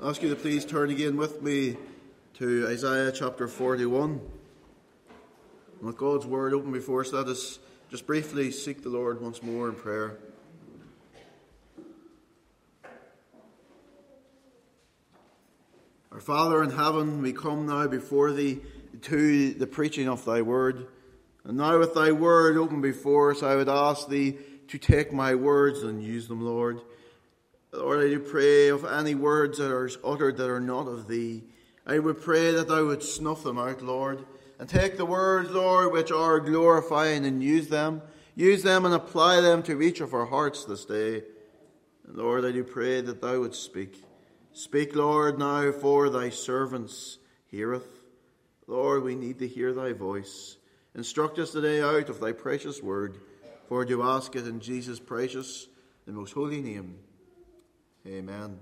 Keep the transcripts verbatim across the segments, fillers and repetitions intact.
I ask you to please turn again with me to Isaiah chapter forty-one. And with God's word open before us, let us just briefly seek the Lord once more in prayer. Our Father in heaven, we come now before thee to the preaching of thy word. And now with thy word open before us, I would ask thee to take my words and use them, Lord. Lord, I do pray of any words that are uttered that are not of thee. I would pray that thou would snuff them out, Lord, and take the words, Lord, which are glorifying, and use them. Use them and apply them to each of our hearts this day. And Lord, I do pray that thou would speak. Speak, Lord, now, for thy servants heareth. Lord, we need to hear thy voice. Instruct us today out of thy precious word, for I do ask it in Jesus' precious and most holy name. Amen.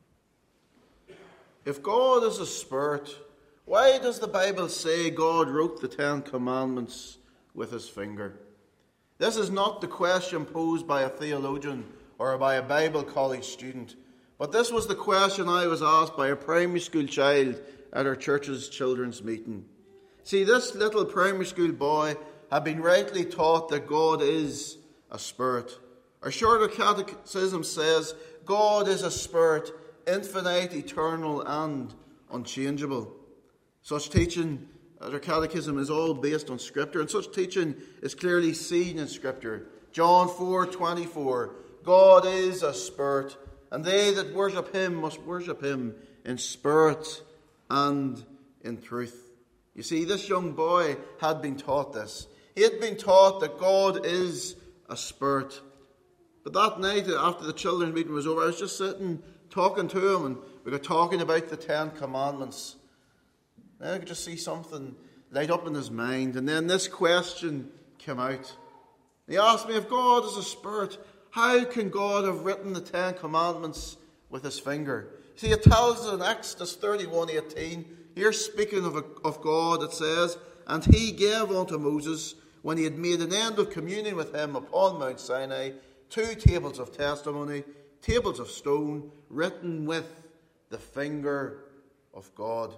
If God is a spirit, why does the Bible say God wrote the Ten Commandments with his finger? This is not the question posed by a theologian or by a Bible college student, but this was the question I was asked by a primary school child at our church's children's meeting. See, this little primary school boy had been rightly taught that God is a spirit. Our shorter catechism says God is a spirit, infinite, eternal, and unchangeable. Such teaching, as our catechism, is all based on Scripture, and such teaching is clearly seen in Scripture. John four twenty-four, God is a spirit, and they that worship him must worship him in spirit and in truth. You see, this young boy had been taught this. He had been taught that God is a spirit. But that night, after the children's meeting was over, I was just sitting, talking to him, and we were talking about the Ten Commandments. And I could just see something light up in his mind. And then this question came out. He asked me, if God is a spirit, how can God have written the Ten Commandments with his finger? See, it tells us in Exodus thirty-one eighteen, here speaking of, a, of God, it says, and he gave unto Moses, when he had made an end of communion with him upon Mount Sinai, two tables of testimony, tables of stone, written with the finger of God.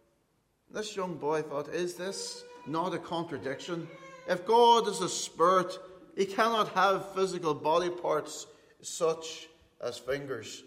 This young boy thought, is this not a contradiction? If God is a spirit, he cannot have physical body parts such as fingers.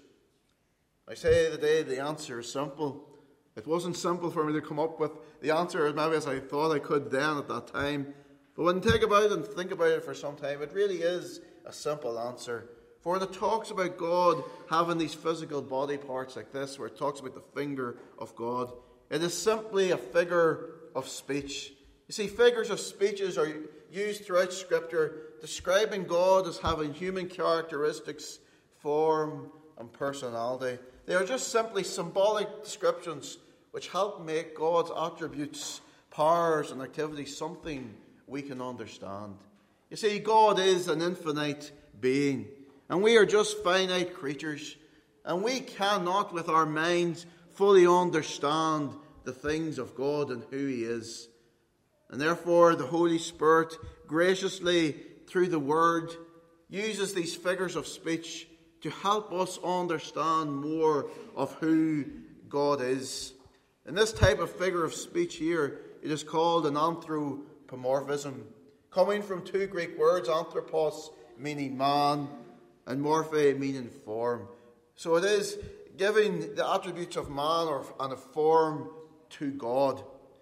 I say today the answer is simple. It wasn't simple for me to come up with the answer maybe as I thought I could then at that time. But when you think about it and think about it for some time, it really is a simple answer. For when it talks about God having these physical body parts like this, where it talks about the finger of God, it is simply a figure of speech. You see, figures of speeches are used throughout Scripture describing God as having human characteristics, form, and personality. They are just simply symbolic descriptions which help make God's attributes, powers, and activities something we can understand. You see, God is an infinite being, and we are just finite creatures, and we cannot with our minds fully understand the things of God and who he is. And therefore the Holy Spirit graciously, through the Word, uses these figures of speech to help us understand more of who God is. And this type of figure of speech here, it is called an anthropomorphism, coming from two Greek words, anthropos meaning man, and morphe meaning form. So it is giving the attributes of man or, and a form to God.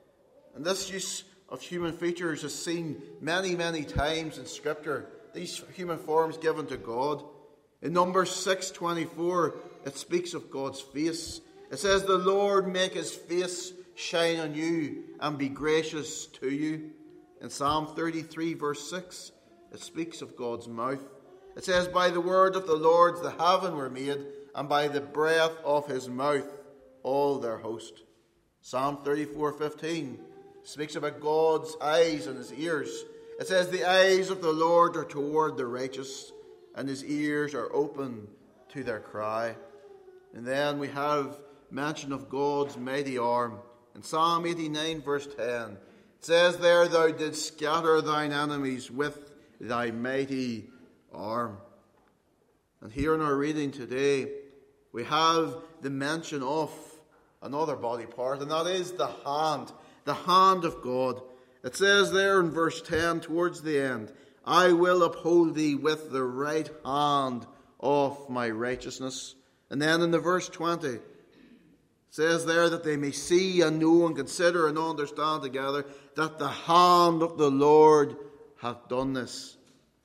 And this use of human features is seen many, many times in Scripture. These human forms given to God. In Numbers six twenty-four, it speaks of God's face. It says, the Lord make his face shine on you and be gracious to you. In Psalm thirty-three verse six, it speaks of God's mouth. It says, by the word of the Lord the heaven were made, and by the breath of his mouth all their host. Psalm thirty-four fifteen speaks about God's eyes and his ears. It says, the eyes of the Lord are toward the righteous, and his ears are open to their cry. And then we have mention of God's mighty arm. In Psalm eighty-nine verse ten, it says there, thou didst scatter thine enemies with thy mighty arm. And here in our reading today, we have the mention of another body part, and that is the hand, the hand of God. It says there in verse ten, towards the end, I will uphold thee with the right hand of my righteousness. And then in the verse twenty, it says there that they may see and know and consider and understand together that the hand of the Lord hath done this.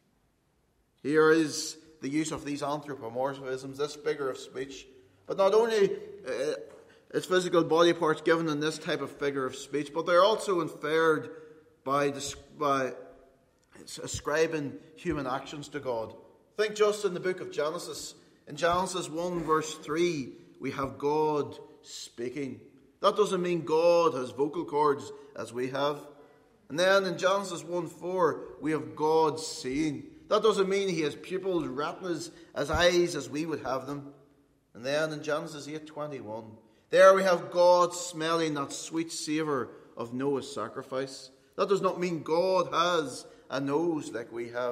Here is the use of these anthropomorphisms, this figure of speech. But not only uh, its physical body parts given in this type of figure of speech, but they're also inferred by, by ascribing human actions to God. Think just in the book of Genesis. In Genesis one verse three, we have God speaking. That doesn't mean God has vocal cords as we have. And then in Genesis one four, we have God seeing. That doesn't mean he has pupils, retinas, as eyes as we would have them. And then in Genesis eight twenty-one, there we have God smelling that sweet savour of Noah's sacrifice. That does not mean God has a nose like we have.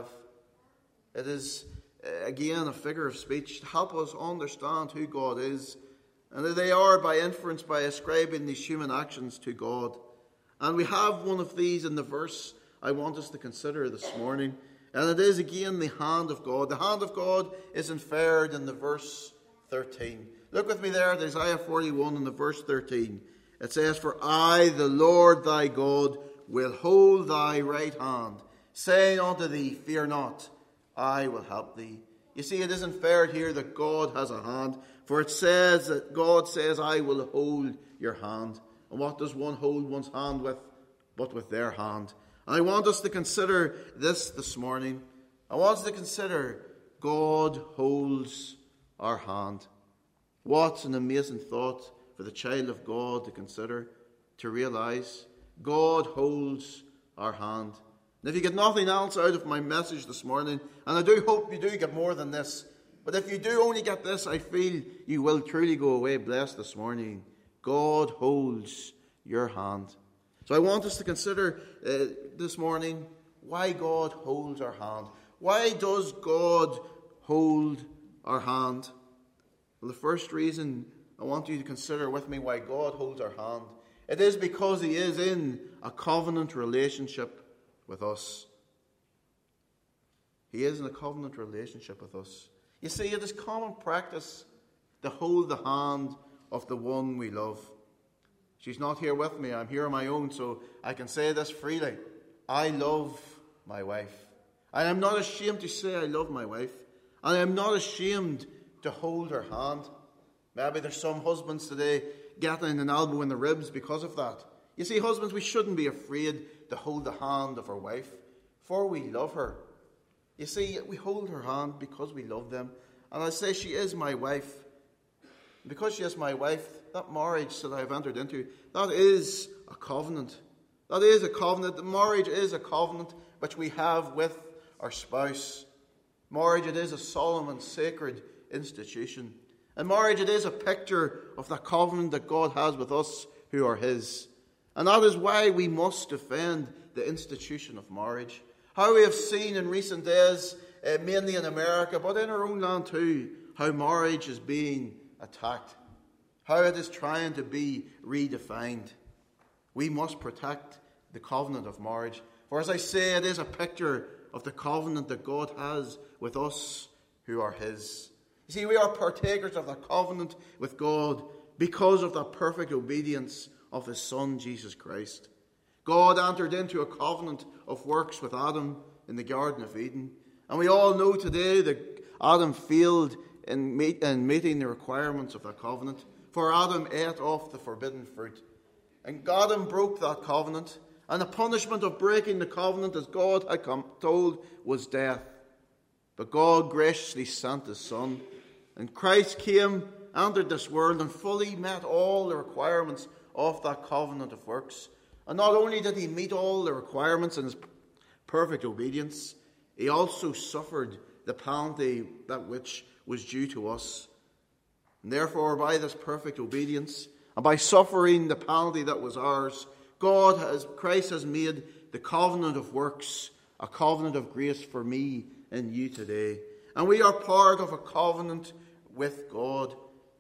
It is, again, a figure of speech to help us understand who God is. And they are by inference, by ascribing these human actions to God. And we have one of these in the verse I want us to consider this morning. And it is again the hand of God. The hand of God is inferred in the verse thirteen. Look with me there at Isaiah forty-one in the verse thirteen. It says, For I, the Lord thy God, will hold thy right hand, saying unto thee, Fear not, I will help thee. You see, it is inferred here that God has a hand. For it says that God says, I will hold your hand. And what does one hold one's hand with? But with their hand. And I want us to consider this this morning. I want us to consider God holds our hand. What an amazing thought for the child of God to consider, to realize. God holds our hand. And if you get nothing else out of my message this morning, and I do hope you do get more than this, but if you do only get this, I feel you will truly go away blessed this morning. God holds your hand. So I want us to consider uh, this morning why God holds our hand. Why does God hold our hand? Well, the first reason I want you to consider with me why God holds our hand, it is because he is in a covenant relationship with us. He is in a covenant relationship with us. You see, it is common practice to hold the hand of the one we love. She's not here with me. I'm here on my own, so I can say this freely. I love my wife. And I'm not ashamed to say I love my wife. And I'm not ashamed to hold her hand. Maybe there's some husbands today getting an elbow in the ribs because of that. You see, husbands, we shouldn't be afraid to hold the hand of our wife, for we love her. You see, we hold her hand because we love them. And I say she is my wife. Because she is my wife, that marriage that I've entered into, that is a covenant. That is a covenant. The marriage is a covenant which we have with our spouse. Marriage, it is a solemn and sacred institution. And marriage, it is a picture of the covenant that God has with us who are his. And that is why we must defend the institution of marriage. How we have seen in recent days, uh, mainly in America, but in our own land too, how marriage is being attacked. How it is trying to be redefined. We must protect the covenant of marriage. For as I say, it is a picture of the covenant that God has with us who are his. You see, we are partakers of the covenant with God because of the perfect obedience of his Son, Jesus Christ. God entered into a covenant of works with Adam in the Garden of Eden. And we all know today that Adam failed in, meet, in meeting the requirements of that covenant. For Adam ate off the forbidden fruit. And Adam broke that covenant. And the punishment of breaking the covenant, as God had come, told, was death. But God graciously sent his Son. And Christ came, entered this world, and fully met all the requirements of that covenant of works. And not only did he meet all the requirements in his perfect obedience, he also suffered the penalty that which was due to us. And therefore, by this perfect obedience, and by suffering the penalty that was ours, God has, Christ has made the covenant of works a covenant of grace for me and you today. And we are part of a covenant with God.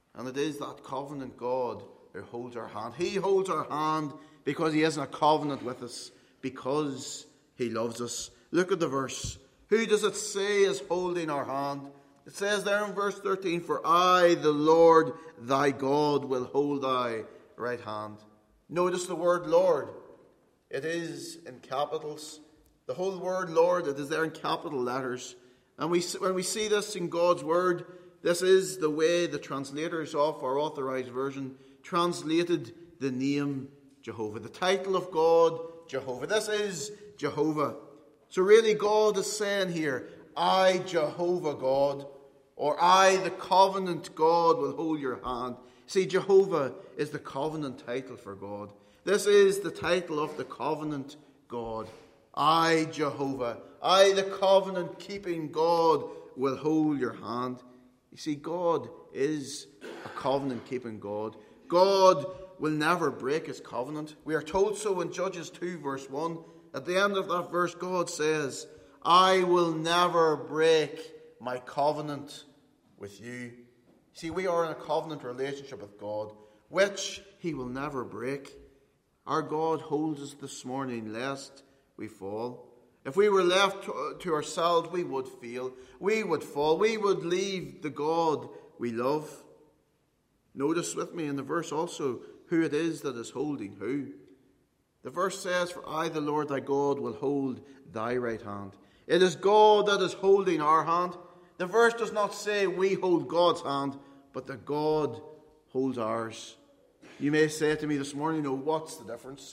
And it is that covenant God who holds our hand. He holds our hand because he is in a covenant with us, because he loves us. Look at the verse. Who does it say is holding our hand? It says there in verse thirteen, for I, the Lord thy God, will hold thy right hand. Notice the word Lord. It is in capitals. The whole word Lord, it is there in capital letters. And we, when we see this in God's word, this is the way the translators of our authorized version translated the name Jehovah. The title of God, Jehovah. This is Jehovah. So really God is saying here, I, Jehovah God, or I, the covenant God, will hold your hand. See, Jehovah is the covenant title for God. This is the title of the covenant God. I, Jehovah, I, the covenant-keeping God, will hold your hand. You see, God is a covenant-keeping God. God will never break his covenant. We are told so in Judges two, verse one. At the end of that verse, God says, I will never break my covenant with you. See, we are in a covenant relationship with God, which he will never break. Our God holds us this morning, lest we fall. If we were left to, to ourselves, we would fail. We would fall. We would leave the God we love. Notice with me in the verse also who it is that is holding who. The verse says, for I, the Lord thy God, will hold thy right hand. It is God that is holding our hand. The verse does not say we hold God's hand, but that God holds ours. You may say to me this morning, oh, what's the difference?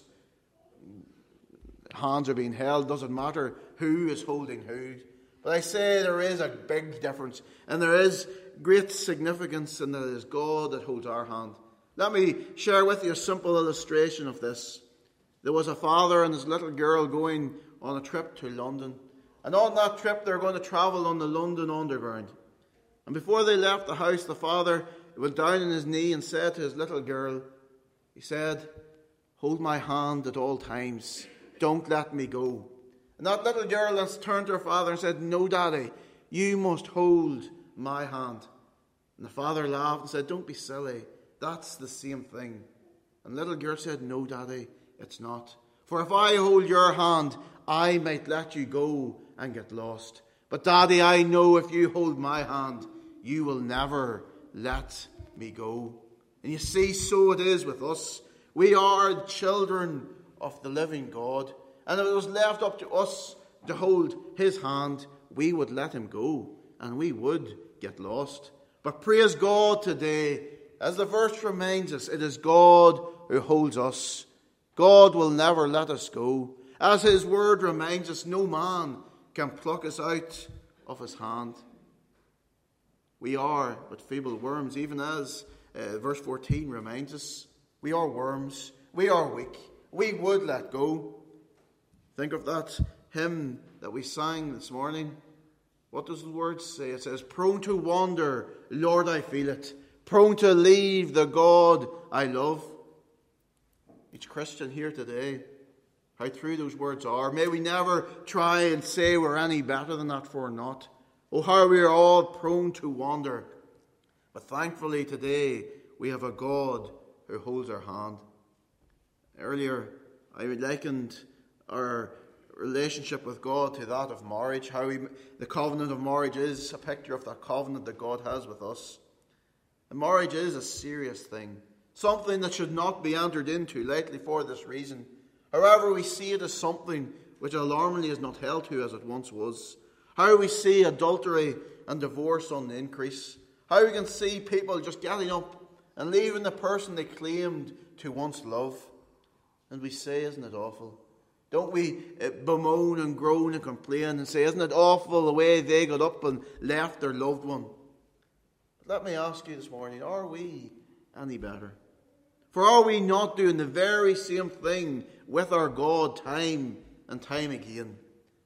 Hands are being held. Doesn't matter who is holding who. But I say there is a big difference, and there is great significance in that it is God that holds our hand. Let me share with you a simple illustration of this. There was a father and his little girl going on a trip to London. And on that trip, they're going to travel on the London Underground. And before they left the house, the father went down on his knee and said to his little girl, he said, hold my hand at all times. Don't let me go. And that little girl then turned to her father and said, no, Daddy, you must hold my hand. And the father laughed and said, don't be silly. That's the same thing. And the little girl said, no, Daddy, it's not. For if I hold your hand, I might let you go and get lost. But Daddy, I know if you hold my hand, you will never let me go. And you see, so it is with us. We are children of the living God. And if it was left up to us to hold his hand, we would let him go and we would get lost. But praise God today, as the verse reminds us, it is God who holds us. God will never let us go. As his word reminds us, no man can pluck us out of his hand. We are but feeble worms, even as uh, verse fourteen reminds us. We are worms. We are weak. We would let go. Think of that hymn that we sang this morning. What does the word say? It says, prone to wander, Lord, I feel it. Prone to leave the God I love. Each Christian here today, how true those words are. May we never try and say we're any better than that, for we're not. Oh, how we are all prone to wander. But thankfully today we have a God who holds our hand. Earlier I likened our relationship with God to that of marriage. How we, the covenant of marriage is a picture of that covenant that God has with us. And marriage is a serious thing. Something that should not be entered into lightly for this reason. However, we see it as something which alarmingly is not held to as it once was. How we see adultery and divorce on the increase. How we can see people just getting up and leaving the person they claimed to once love. And we say, isn't it awful? Don't we bemoan and groan and complain and say, isn't it awful the way they got up and left their loved one? But let me ask you this morning, are we any better? For are we not doing the very same thing with our God time and time again?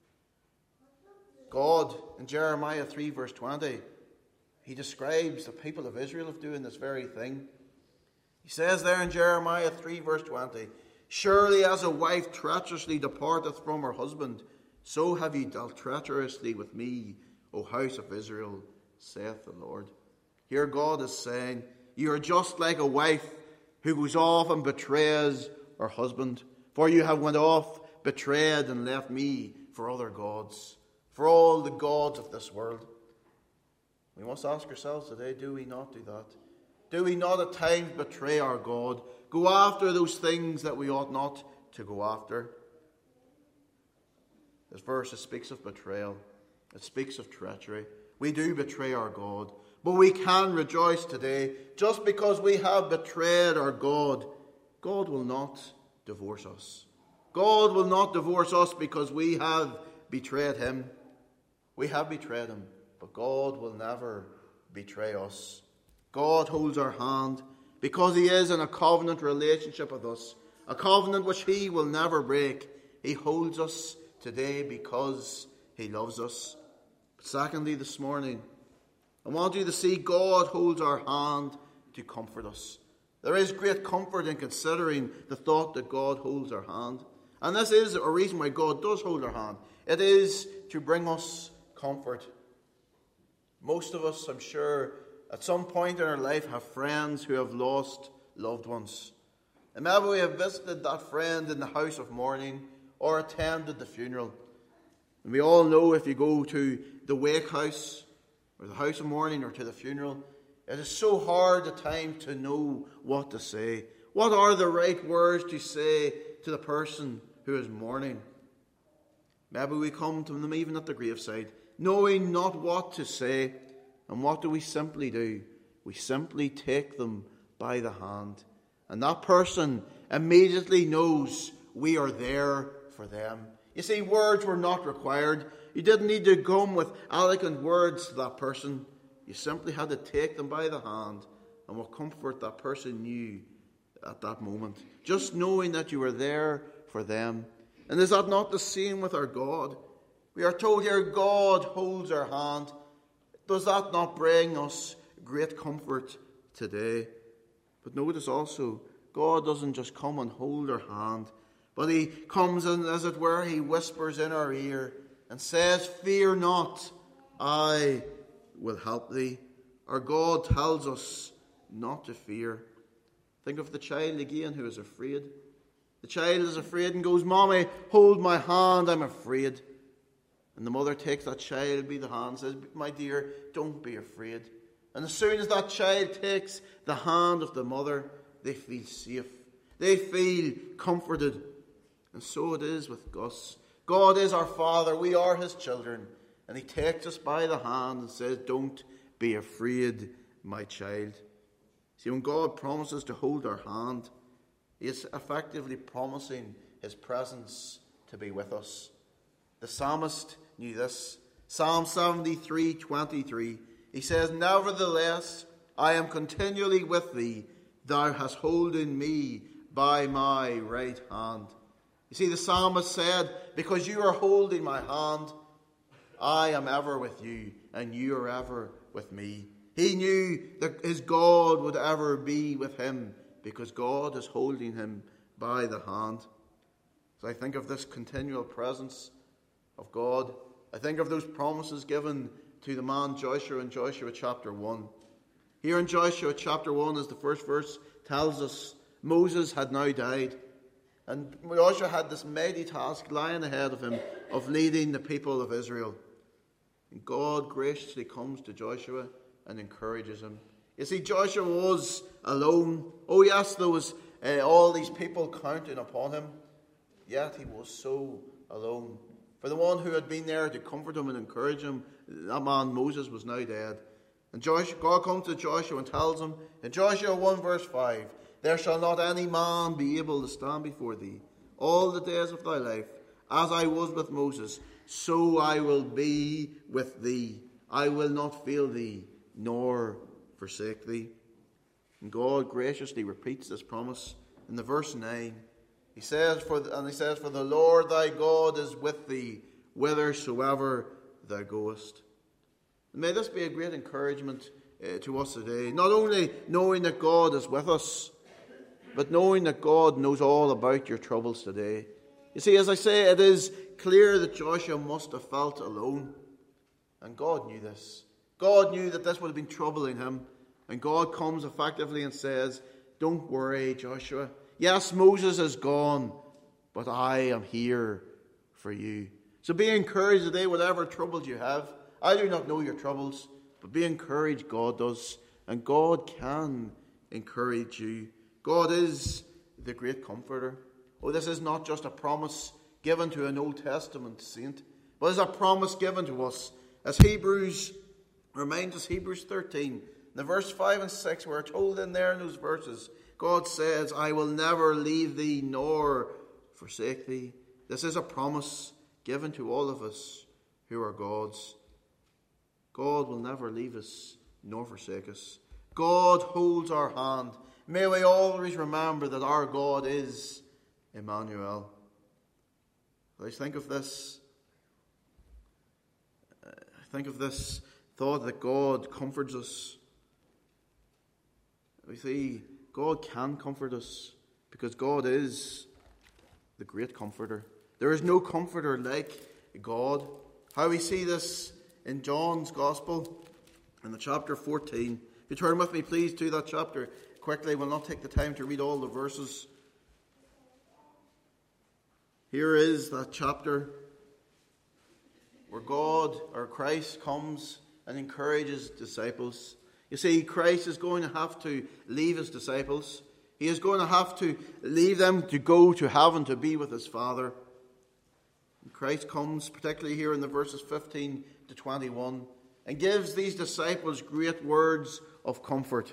God, in Jeremiah three verse twenty, he describes the people of Israel of doing this very thing. He says there in Jeremiah three verse twenty, surely as a wife treacherously departeth from her husband, so have ye dealt treacherously with me, O house of Israel, saith the Lord. Here God is saying, You are just like a wife who goes off and betrays her husband. For you have went off, betrayed, and left me for other gods, for all the gods of this world. We must ask ourselves today, do we not do that? Do we not at times betray our God, go after those things that we ought not to go after? This verse, it speaks of betrayal. It speaks of treachery. We do betray our God. But we can rejoice today. Just because we have betrayed our God, God will not divorce us. God will not divorce us because we have betrayed him. We have betrayed him, but God will never betray us. God holds our hand because he is in a covenant relationship with us, a covenant which he will never break. He holds us today because he loves us. Secondly, this morning, I want you to see God holds our hand to comfort us. There is great comfort in considering the thought that God holds our hand. And this is a reason why God does hold our hand. It is to bring us comfort. Most of us, I'm sure, at some point in our life have friends who have lost loved ones. And maybe we have visited that friend in the house of mourning or attended the funeral. And we all know if you go to the wake house or the house of mourning or to the funeral, it is so hard at times to know what to say. What are the right words to say to the person who is mourning? Maybe we come to them even at the graveside, knowing not what to say. And what do we simply do? We simply take them by the hand. And that person immediately knows we are there for them. You see, words were not required. You didn't need to come with eloquent words to that person. You simply had to take them by the hand and what comfort that person knew at that moment. Just knowing that you were there for them. And is that not the same with our God? We are told here God holds our hand. Does that not bring us great comfort today? But notice also, God doesn't just come and hold our hand, but he comes and, as it were, he whispers in our ear and says, "Fear not, I will help thee." Our God tells us not to fear. Think of the child again who is afraid. The child is afraid and goes, "Mommy, hold my hand, I'm afraid." And the mother takes that child by the hand and says, "My dear, don't be afraid." And as soon as that child takes the hand of the mother, they feel safe. They feel comforted. And so it is with us. God is our Father. We are his children. And he takes us by the hand and says, "Don't be afraid, my child." See, when God promises to hold our hand, he is effectively promising his presence to be with us. The psalmist knew this. Psalm seventy-three twenty-three. He says, "Nevertheless, I am continually with thee. Thou hast holden me by my right hand." You see, the psalmist said, because you are holding my hand, I am ever with you, and you are ever with me. He knew that his God would ever be with him, because God is holding him by the hand. So I think of this continual presence of God. I think of those promises given to the man Joshua in Joshua chapter one. Here in Joshua chapter one, as the first verse tells us, Moses had now died. And Joshua had this mighty task lying ahead of him of leading the people of Israel. And God graciously comes to Joshua and encourages him. You see, Joshua was alone. Oh yes, there was uh, all these people counting upon him. Yet he was so alone. For the one who had been there to comfort him and encourage him, that man Moses was now dead. And Joshua, God comes to Joshua and tells him in Joshua one verse five, "There shall not any man be able to stand before thee all the days of thy life. As I was with Moses, so I will be with thee. I will not fail thee, nor forsake thee." And God graciously repeats this promise in the verse nine. He says, for and he says, "For the Lord thy God is with thee, whithersoever thou goest." And may this be a great encouragement uh, to us today. Not only knowing that God is with us, but knowing that God knows all about your troubles today. You see, as I say, it is clear that Joshua must have felt alone. And God knew this. God knew that this would have been troubling him. And God comes effectively and says, don't worry, Joshua. Yes, Moses is gone, but I am here for you. So be encouraged today, whatever troubles you have. I do not know your troubles, but be encouraged, God does. And God can encourage you. God is the great comforter. Oh, this is not just a promise given to an Old Testament saint, but it's a promise given to us. As Hebrews reminds us, Hebrews thirteen, the verse five and six, we're told in there in those verses, God says, I will never leave thee nor forsake thee. This is a promise given to all of us who are God's. God will never leave us nor forsake us. God holds our hand. May we always remember that our God is Emmanuel. Let's think of this. Uh, think of this thought that God comforts us. We see God can comfort us because God is the great comforter. There is no comforter like God. How we see this in John's Gospel in the chapter fourteen. If you turn with me, please, to that chapter quickly. We'll not take the time to read all the verses. Here is that chapter where God or Christ comes and encourages disciples. You see, Christ is going to have to leave his disciples. He is going to have to leave them to go to heaven to be with his Father. And Christ comes, particularly here in the verses fifteen to twenty-one, and gives these disciples great words of comfort.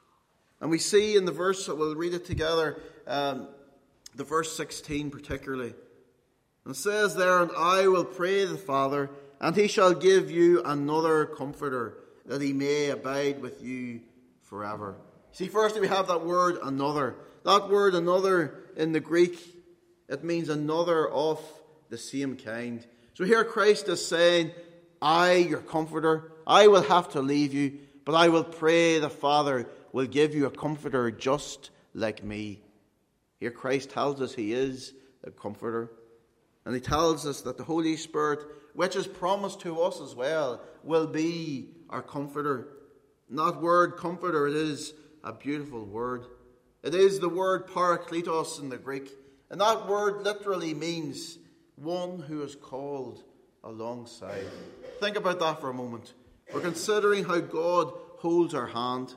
And we see in the verse that we'll read it together, um, the verse sixteen particularly. And it says there, and I will pray the Father, and he shall give you another comforter, that he may abide with you forever. See, firstly we have that word another. That word another in the Greek, it means another of the same kind. So here Christ is saying, I, your comforter, I will have to leave you, but I will pray the Father will give you a comforter just like me. Here Christ tells us he is a comforter. And he tells us that the Holy Spirit, which is promised to us as well, will be our comforter. And that word comforter, it is a beautiful word. It is the word parakletos in the Greek. And that word literally means one who is called alongside. Think about that for a moment. We're considering how God holds our hand.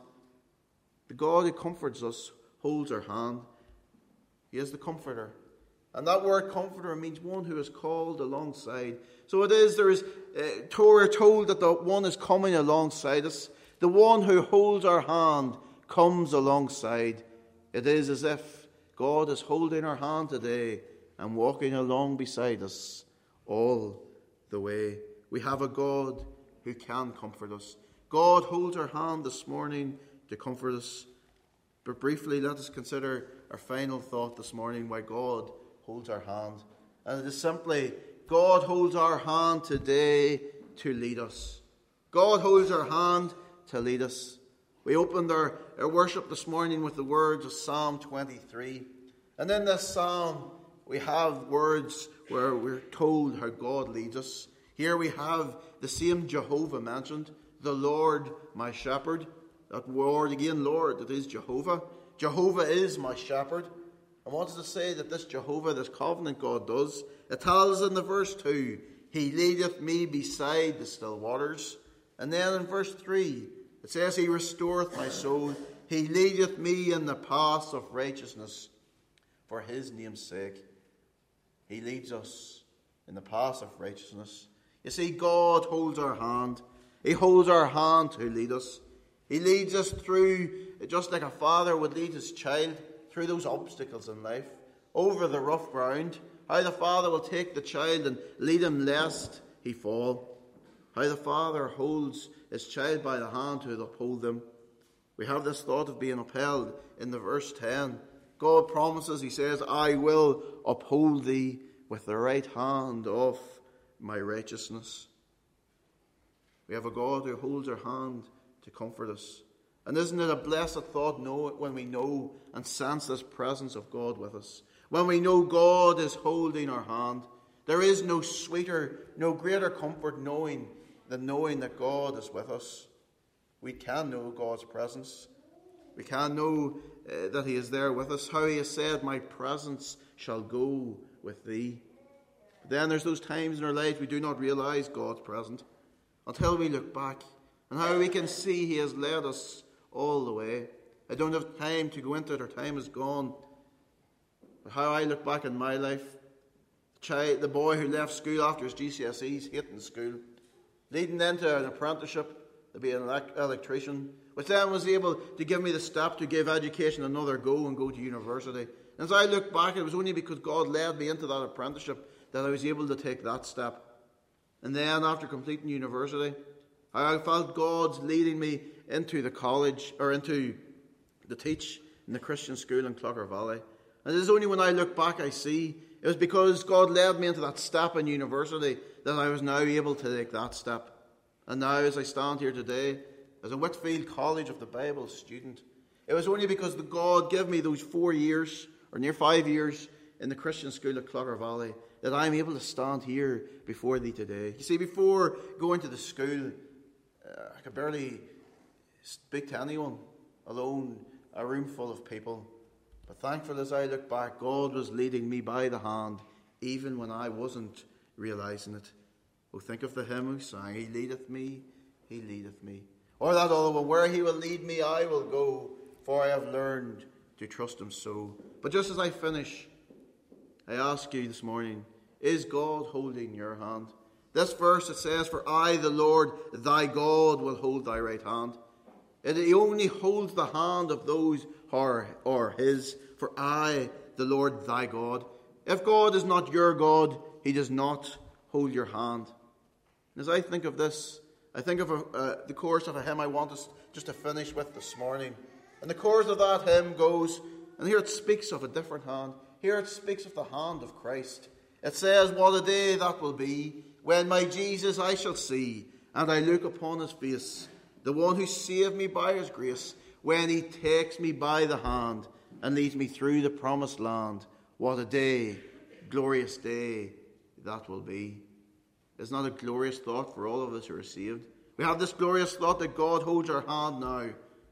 The God who comforts us holds our hand. He is the comforter. And that word comforter means one who is called alongside. So it is, there is, uh, we're told that the one is coming alongside us. The one who holds our hand comes alongside. It is as if God is holding our hand today and walking along beside us all the way. We have a God who can comfort us. God holds our hand this morning to comfort us. But briefly, let us consider our final thought this morning, why God holds our hand. And it is simply, God holds our hand today to lead us. God holds our hand to lead us. We opened our, our worship this morning with the words of Psalm twenty-three. And in this psalm, we have words where we're told how God leads us. Here we have the same Jehovah mentioned, the Lord my shepherd. That word again, Lord, it is Jehovah. Jehovah is my shepherd. I wanted to say that this Jehovah, this covenant God does, it tells in the verse two, he leadeth me beside the still waters. And then in verse three, it says, he restoreth my soul. He leadeth me in the paths of righteousness for his name's sake. He leads us in the paths of righteousness. You see, God holds our hand. He holds our hand to lead us. He leads us through, just like a father would lead his child, through those obstacles in life, over the rough ground. How the father will take the child and lead him lest he fall. How the father holds his child by the hand to uphold them. We have this thought of being upheld in the verse ten. God promises, he says, I will uphold thee with the right hand of my righteousness. We have a God who holds our hand to comfort us. And isn't it a blessed thought know, when we know and sense this presence of God with us? When we know God is holding our hand. There is no sweeter, no greater comfort knowing than knowing that God is with us. we can know God's presence. We can know uh, that he is there with us. How he has said, my presence shall go with thee. But then there's those times in our life we do not realize God's presence until we look back, and how we can see he has led us all the way. I don't have time to go into it, our time is gone. But how I look back in my life, the, child, the boy who left school after his G C S Es, hating school, leading then to an apprenticeship to be an elect- electrician, which then was able to give me the step to give education another go and go to university. And as I look back, it was only because God led me into that apprenticeship that I was able to take that step. And then after completing university, I felt God's leading me into the college, or into the teach in the Christian school in Clogher Valley. And it is only when I look back I see it was because God led me into that step in university that I was now able to take that step. And now as I stand here today, as a Whitfield College of the Bible student, it was only because the God gave me those four years, or near five years, in the Christian school at Clogher Valley, that I'm able to stand here before thee today. You see, before going to the school, uh, I could barely speak to anyone, alone, a room full of people. But thankful as I look back, God was leading me by the hand, even when I wasn't realizing it. Oh, think of the hymn who sang, He leadeth me, He leadeth me. Or that other one, where He will lead me, I will go, for I have learned to trust Him so. But just as I finish, I ask you this morning, is God holding your hand? This verse, it says, for I, the Lord, thy God, will hold thy right hand. And he only holds the hand of those who are, are his. For I, the Lord thy God. If God is not your God, he does not hold your hand. And as I think of this, I think of a, uh, the chorus of a hymn I want us just to finish with this morning. And the chorus of that hymn goes, and here it speaks of a different hand. Here it speaks of the hand of Christ. It says, what a day that will be, when my Jesus I shall see, and I look upon his face, the one who saved me by his grace, when he takes me by the hand and leads me through the promised land. What a day, glorious day that will be. Isn't that a glorious thought for all of us who are saved? We have this glorious thought that God holds our hand now.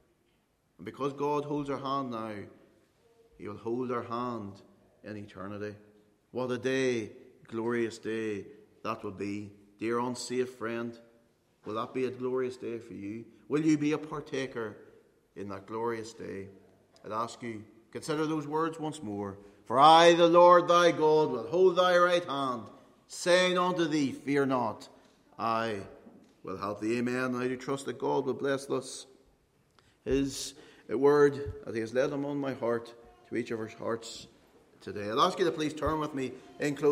And because God holds our hand now, he will hold our hand in eternity. What a day, glorious day that will be. Dear unsafe friend, will that be a glorious day for you? Will you be a partaker in that glorious day? I'd ask you, consider those words once more. For I, the Lord thy God, will hold thy right hand, saying unto thee, fear not, I will help thee. Amen. And I do trust that God will bless us his word as he has laid them on my heart to each of our hearts today. I'll ask you to please turn with me in close.